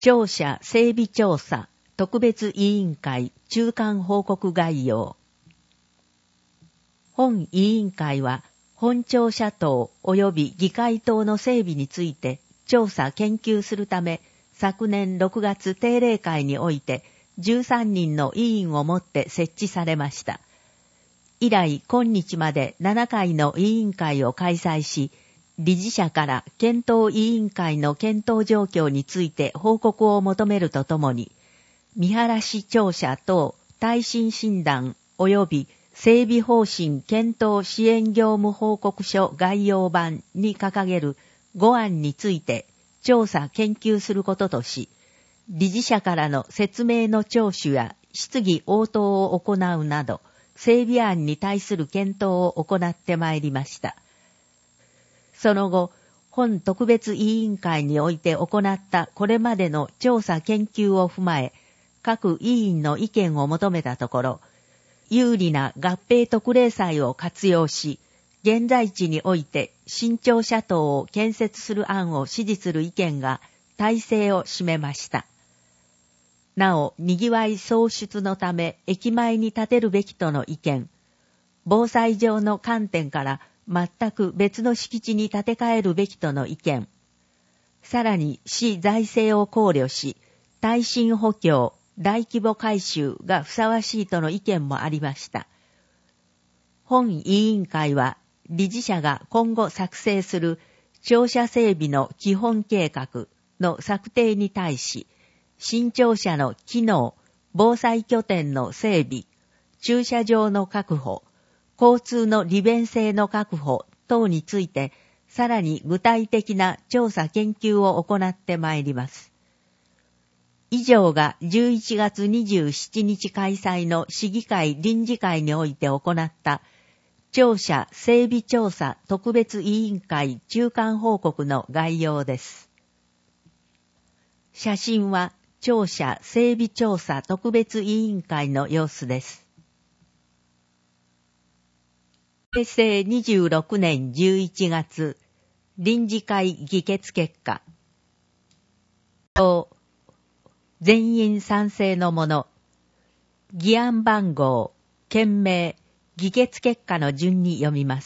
庁舎整備調査特別委員会中間報告概要。本委員会は、本庁舎棟及び議会棟の整備について調査研究するため、昨年6月定例会において13人の委員をもって設置されました。以来、今日まで7回の委員会を開催し、理事者から検討委員会の検討状況について報告を求めるとともに、三原市庁舎等耐震診断及び整備方針検討支援業務報告書概要版に掲げる5案について調査研究することとし、理事者からの説明の聴取や質疑応答を行うなど、整備案に対する検討を行ってまいりました。その後、本特別委員会において行ったこれまでの調査研究を踏まえ、各委員の意見を求めたところ、有利な合併特例債を活用し、現在地において新庁舎棟を建設する案を支持する意見が大勢を占めました。なお、賑わい創出のため駅前に建てるべきとの意見、防災上の観点から全く別の敷地に建て替えるべきとの意見、さらに市財政を考慮し、耐震補強、大規模改修がふさわしいとの意見もありました。本委員会は、理事者が今後作成する庁舎整備の基本計画の策定に対し、新庁舎の機能、防災拠点の整備、駐車場の確保、交通の利便性の確保等について、さらに具体的な調査研究を行ってまいります。以上が11月27日開催の市議会臨時会において行った庁舎整備調査特別委員会中間報告の概要です。写真は庁舎整備調査特別委員会の様子です。平成26年11月、臨時会議決結果。全員賛成のもの。議案番号、件名、議決結果の順に読みます。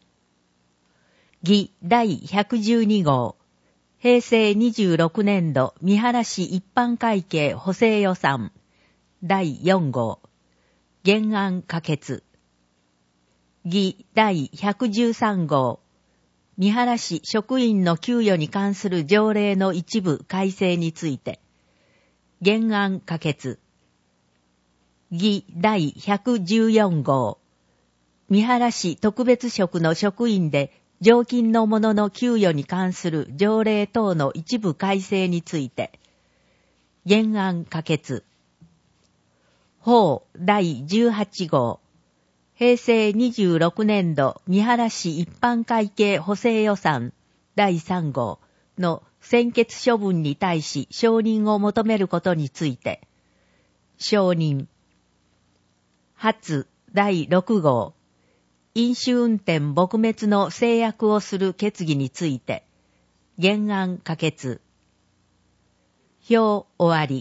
議第112号。平成26年度三原市一般会計補正予算。第4号。原案可決。議第113号。三原市職員の給与に関する条例の一部改正について。原案可決。議第114号。三原市特別職の職員で常勤の者の給与に関する条例等の一部改正について。原案可決。法第18号。平成26年度三原市一般会計補正予算第3号の専決処分に対し承認を求めることについて、承認。初第6号、飲酒運転撲滅の制約をする決議について、原案可決。表終わり。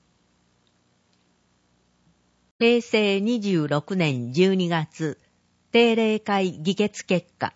平成26年12月、定例会議決結果。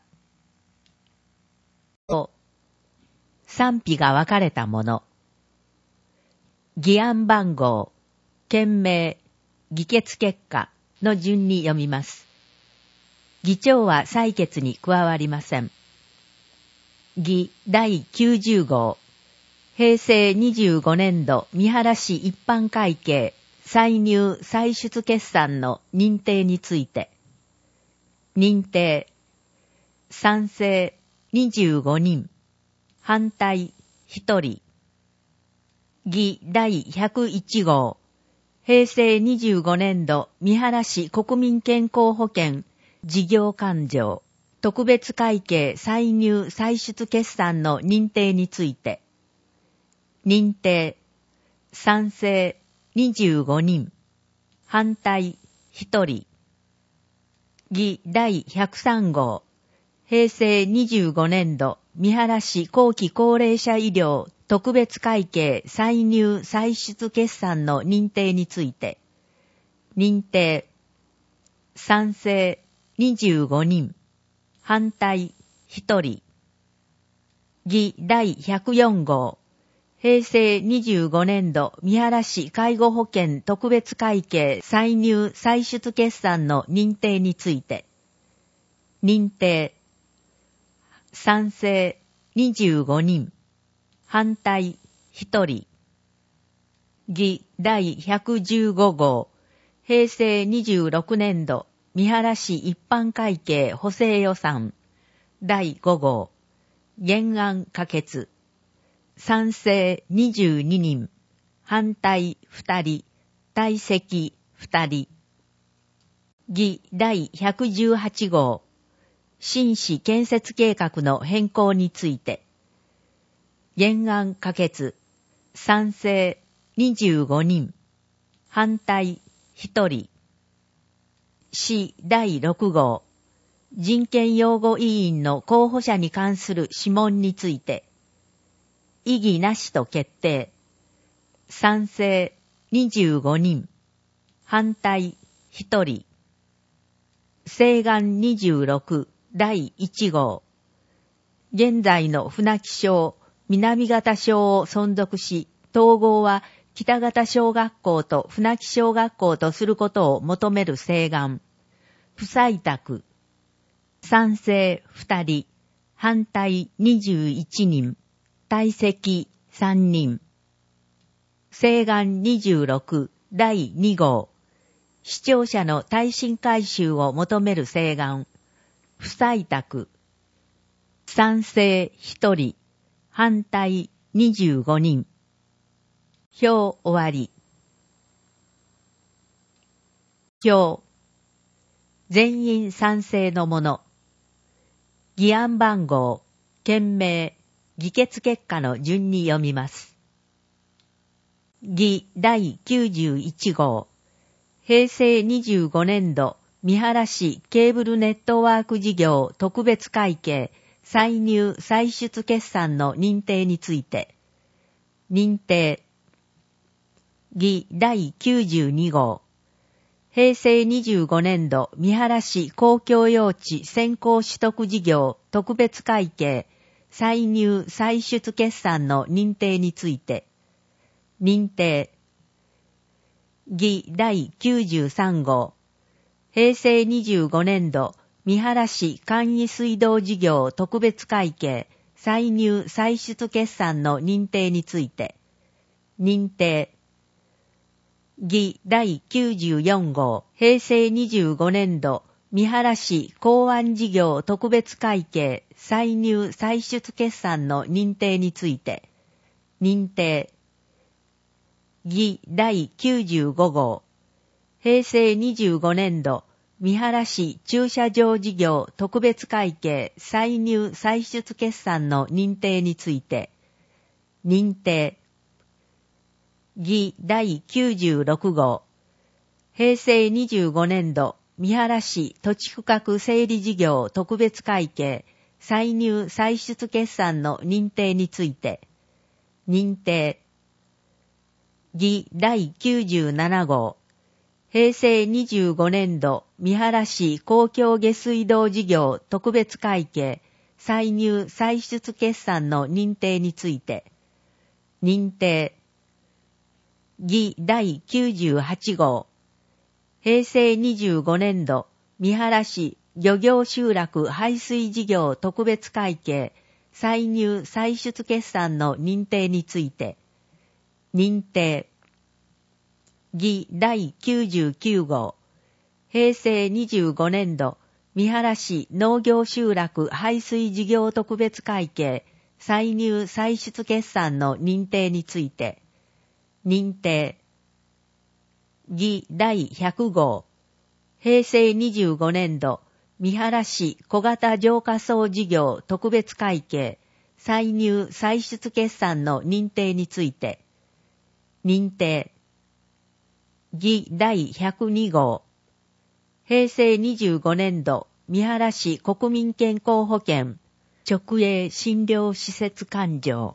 賛否が分かれたもの。議案番号、件名、議決結果の順に読みます。議長は採決に加わりません。議第90号、平成25年度三原市一般会計歳入歳出決算の認定について、認定、賛成25人、反対1人。議第101号、平成25年度三原市国民健康保険事業勘定特別会計歳入歳出決算の認定について、認定、賛成25人、反対1人。議第103号、平成25年度三原市後期高齢者医療特別会計歳入歳出決算の認定について、認定、賛成25人、反対1人。議第104号、平成25年度三原市介護保険特別会計歳入歳出決算の認定について、認定、賛成25人、反対1人。議第115号、平成26年度三原市一般会計補正予算第5号、原案可決。賛成22人、反対2人、退席2人。議第118号、新市建設計画の変更について、原案可決。賛成25人、反対1人。市第6号、人権擁護委員の候補者に関する諮問について、異議なしと決定。賛成25人、反対1人。請願26第1号。現在の船木小、南方小を存続し、統合は北方小学校と船木小学校とすることを求める請願。不採択。賛成2人、反対21人。退席3人。請願26第2号。視聴者の耐震改修を求める請願。不採択。賛成1人。反対25人。票終わり。票。全員賛成のもの。議案番号、件名、議決結果の順に読みます。議第91号。平成25年度三原市ケーブルネットワーク事業特別会計歳入歳出決算の認定について、認定。議第92号。平成25年度三原市公共用地先行取得事業特別会計歳入歳出決算の認定について、認定。議第93号。平成25年度三原市簡易水道事業特別会計歳入歳出決算の認定について、認定。議第94号。平成25年度三原市港湾事業特別会計歳入歳出決算の認定について、認定。議第95号。平成25年度三原市駐車場事業特別会計歳入歳出決算の認定について、認定。議第96号。平成25年度三原市土地区画整理事業特別会計歳入歳出決算の認定について、認定。議第97号。平成25年度三原市公共下水道事業特別会計歳入歳出決算の認定について、認定。議第98号。平成25年度三原市漁業集落排水事業特別会計歳入歳出決算の認定について、認定。議第99号。平成25年度三原市農業集落排水事業特別会計歳入歳出決算の認定について、認定。議第100号。平成25年度三原市小型浄化槽事業特別会計歳入歳出決算の認定について、認定。議第102号。平成25年度三原市国民健康保険直営診療施設勘定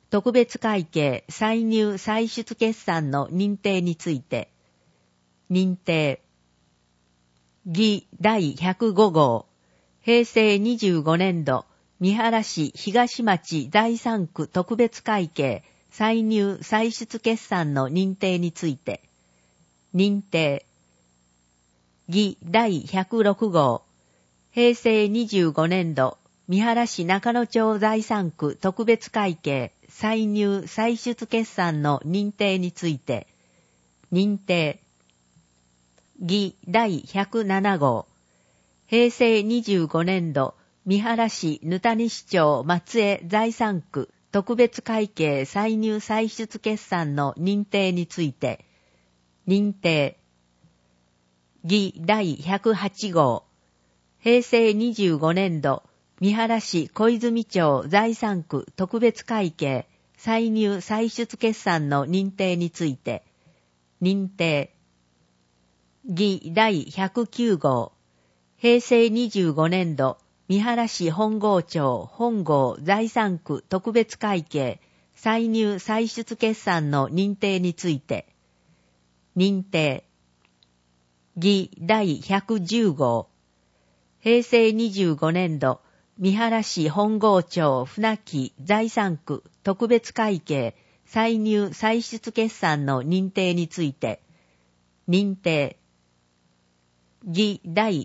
特別会計歳入歳出決算の認定について、認定。議第105号、平成25年度、三原市東町第3区特別会計歳入歳出決算の認定について、認定。議第106号、平成25年度、三原市中野町第3区特別会計歳入歳出決算の認定について、認定。議第107号、平成25年度、三原市ぬたに市町松江第3区特別会計歳入歳出決算の認定について、認定。議第108号、平成25年度、三原市小泉町第3区特別会計歳入歳出決算の認定について、認定。議第109号、平成25年度、三原市本郷町本郷第3区特別会計歳入歳出決算の認定について、認定。議第110号、平成25年度、三原市本郷町船木第3区特別会計歳入歳出決算の認定について、認定。議第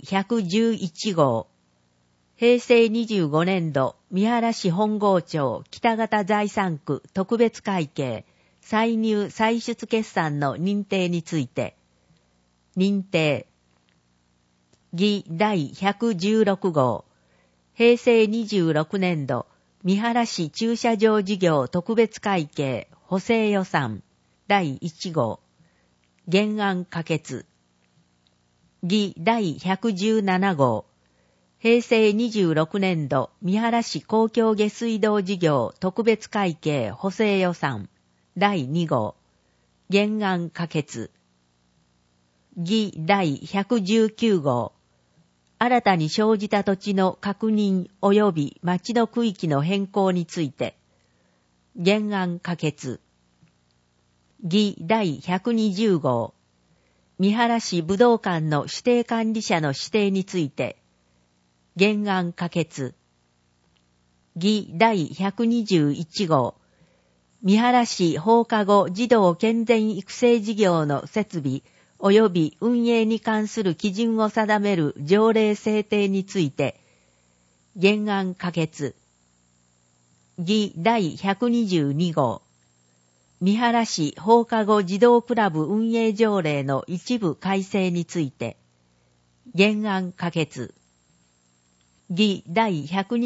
111号、平成25年度、三原市本郷町北方第3区特別会計歳入歳出決算の認定について、認定。議第116号、平成26年度、三原市駐車場事業特別会計補正予算第1号、原案可決。議第117号、平成26年度、三原市公共下水道事業特別会計補正予算第2号、原案可決。議第119号、新たに生じた土地の確認及び町の区域の変更について、原案可決。議第120号、三原市武道館の指定管理者の指定について、原案可決。議第121号、三原市放課後児童健全育成事業の設備及び運営に関する基準を定める条例制定について、原案可決。議第122号、三原市放課後児童クラブ運営条例の一部改正について、原案可決。議第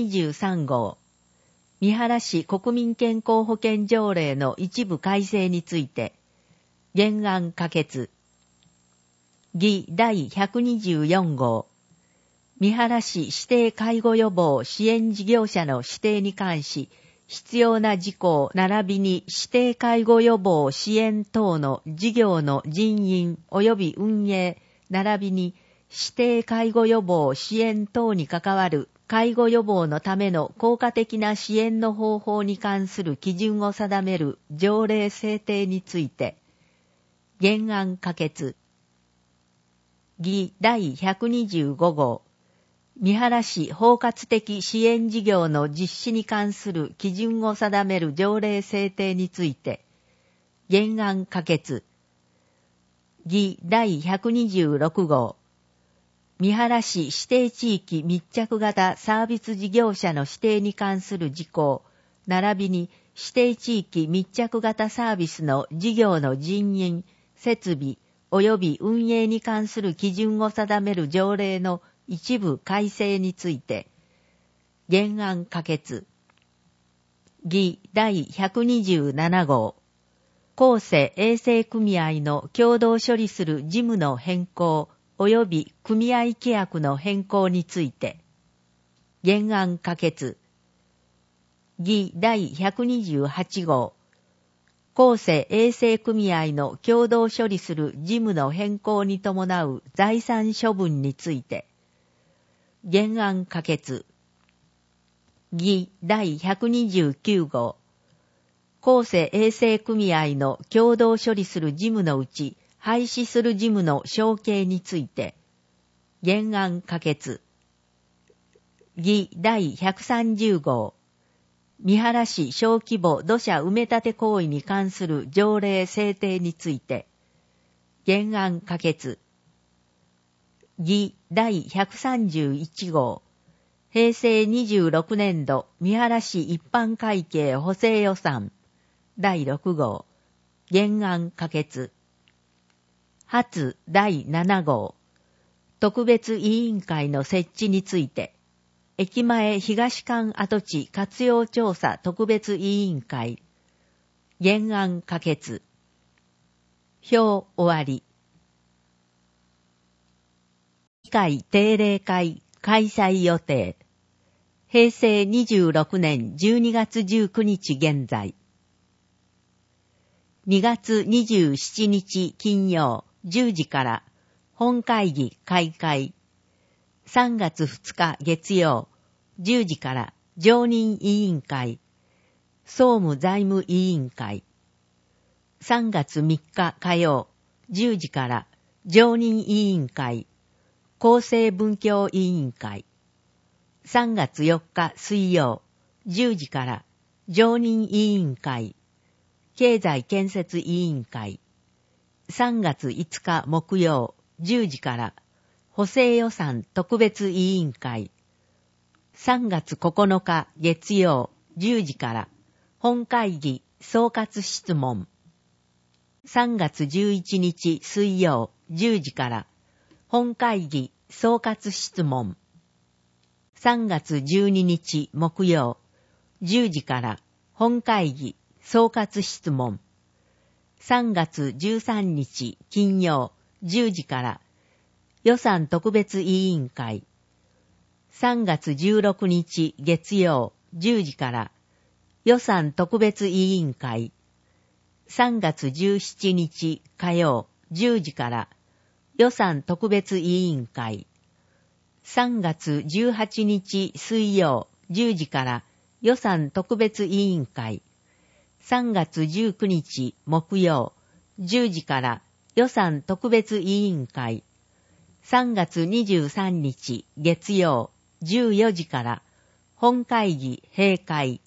123号、三原市国民健康保険条例の一部改正について、原案可決。議第124号、三原市指定介護予防支援事業者の指定に関し、必要な事項並びに指定介護予防支援等の事業の人員及び運営並びに指定介護予防支援等に関わる介護予防のための効果的な支援の方法に関する基準を定める条例制定について、原案可決。議第125号、三原市包括的支援事業の実施に関する基準を定める条例制定について、原案可決。議第126号、三原市指定地域密着型サービス事業者の指定に関する事項、並びに指定地域密着型サービスの事業の人員、設備、及び運営に関する基準を定める条例の一部改正について、原案可決。議第127号、公正衛生組合の共同処理する事務の変更及び組合規約の変更について、原案可決。議第128号、公正衛生組合の共同処理する事務の変更に伴う財産処分について、原案可決。議第129号、 公正衛生組合の共同処理する事務のうち、廃止する事務の承継について、原案可決。議第130号。三原市小規模土砂埋め立て行為に関する条例制定について、原案可決。議第131号。平成26年度三原市一般会計補正予算第6号。原案可決。初第7号。特別委員会の設置について、駅前東館跡地活用調査特別委員会。原案可決。表終わり。議会定例会開催予定。平成26年12月19日現在。2月27日金曜10時から本会議開会。3月2日月曜10時から常任委員会。総務財務委員会。3月3日火曜10時から常任委員会。厚生文教委員会。3月4日水曜10時から常任委員会。経済建設委員会。3月5日木曜10時から補正予算特別委員会。3月9日月曜10時から本会議総括質問。3月11日水曜10時から本会議総括質問。3月12日木曜10時から本会議総括質問。3月13日金曜10時から予算特別委員会。3月16日月曜10時から予算特別委員会。3月17日火曜10時から予算特別委員会。3月18日水曜10時から予算特別委員会。3月19日木曜10時から予算特別委員会。3月23日月曜14時から本会議閉会。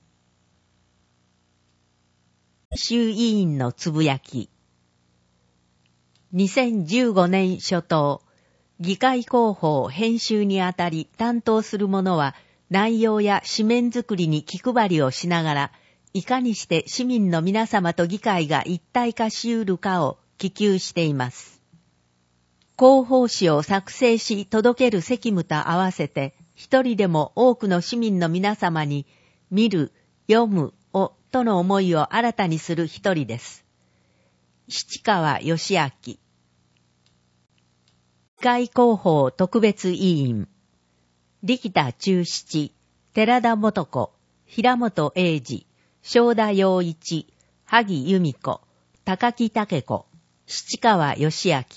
衆委員のつぶやき。2015年初頭、議会広報編集にあたり担当する者は内容や紙面作りに気配りをしながら、いかにして市民の皆様と議会が一体化し得るかを希求しています。広報誌を作成し届ける責務と合わせて、一人でも多くの市民の皆様に見る、読むをとの思いを新たにする一人です。七川義明。議会広報特別委員。力田忠七、寺田素子、平本英二、正田洋一、萩由美子、高木武子、七川義明。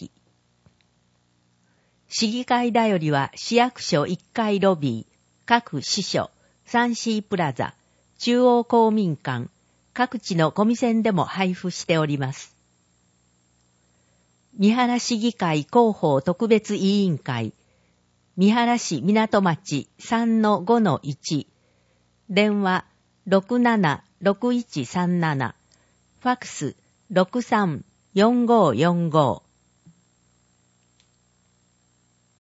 市議会だよりは市役所1階ロビー、各支所、3C プラザ、中央公民館、各地のコミセンでも配布しております。三原市議会広報特別委員会、三原市港町 3-5-1、電話 676137、ファクス 634545